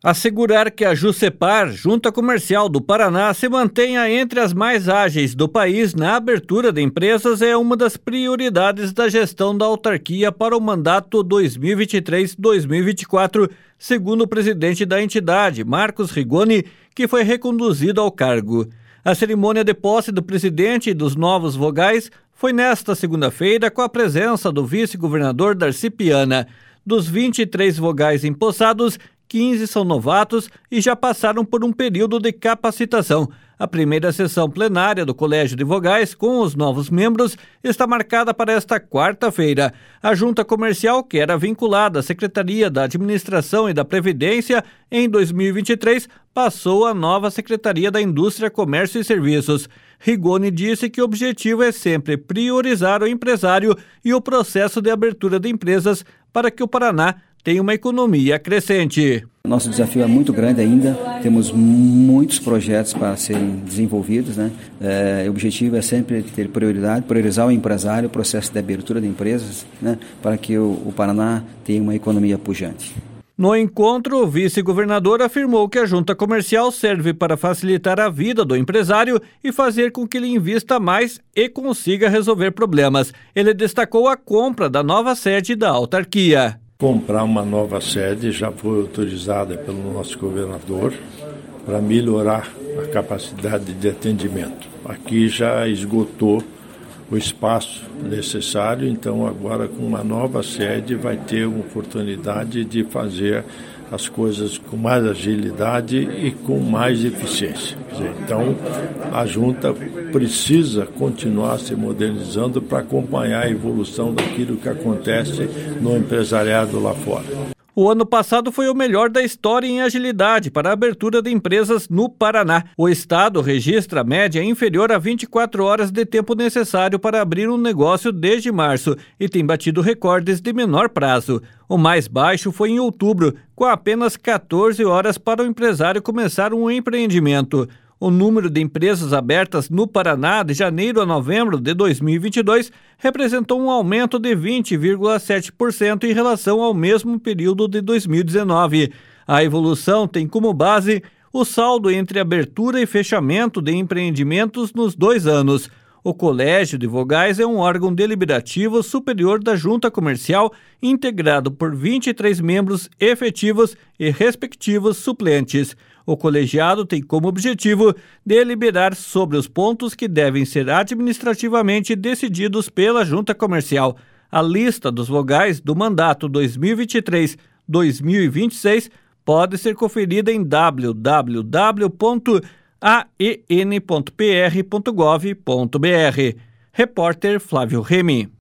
Assegurar que a Jusepar, Junta Comercial do Paraná, se mantenha entre as mais ágeis do país na abertura de empresas é uma das prioridades da gestão da autarquia para o mandato 2023-2024, segundo o presidente da entidade, Marcos Rigoni, que foi reconduzido ao cargo. A cerimônia de posse do presidente e dos novos vogais foi nesta segunda-feira com a presença do vice-governador Darcy Piana. Dos 23 vogais empossados, 15 são novatos e já passaram por um período de capacitação. A primeira sessão plenária do Colégio de Vogais com os novos membros está marcada para esta quarta-feira. A Junta Comercial, que era vinculada à Secretaria da Administração e da Previdência, em 2023 passou à nova Secretaria da Indústria, Comércio e Serviços. Rigoni disse que o objetivo é sempre priorizar o empresário e o processo de abertura de empresas para que o Paraná tem uma economia crescente. Nosso desafio é muito grande ainda, temos muitos projetos para serem desenvolvidos, né? O objetivo é sempre ter prioridade, priorizar o empresário, o processo de abertura de empresas, né? Para que o Paraná tenha uma economia pujante. No encontro, o vice-governador afirmou que a junta comercial serve para facilitar a vida do empresário e fazer com que ele invista mais e consiga resolver problemas. Ele destacou a compra da nova sede da autarquia. Comprar uma nova sede já foi autorizada pelo nosso governador para melhorar a capacidade de atendimento. Aqui já esgotou o espaço necessário, então agora com uma nova sede vai ter uma oportunidade de fazer as coisas com mais agilidade e com mais eficiência. Então, a Junta precisa continuar se modernizando para acompanhar a evolução daquilo que acontece no empresariado lá fora. O ano passado foi o melhor da história em agilidade para a abertura de empresas no Paraná. O estado registra a média inferior a 24 horas de tempo necessário para abrir um negócio desde março e tem batido recordes de menor prazo. O mais baixo foi em outubro, com apenas 14 horas para o empresário começar um empreendimento. O número de empresas abertas no Paraná de janeiro a novembro de 2022 representou um aumento de 20,7% em relação ao mesmo período de 2019. A evolução tem como base o saldo entre abertura e fechamento de empreendimentos nos 2 anos. O Colégio de Vogais é um órgão deliberativo superior da Junta Comercial, integrado por 23 membros efetivos e respectivos suplentes. O colegiado tem como objetivo deliberar sobre os pontos que devem ser administrativamente decididos pela Junta Comercial. A lista dos vogais do mandato 2023-2026 pode ser conferida em www.aen.pr.gov.br. Repórter Flávio Remy.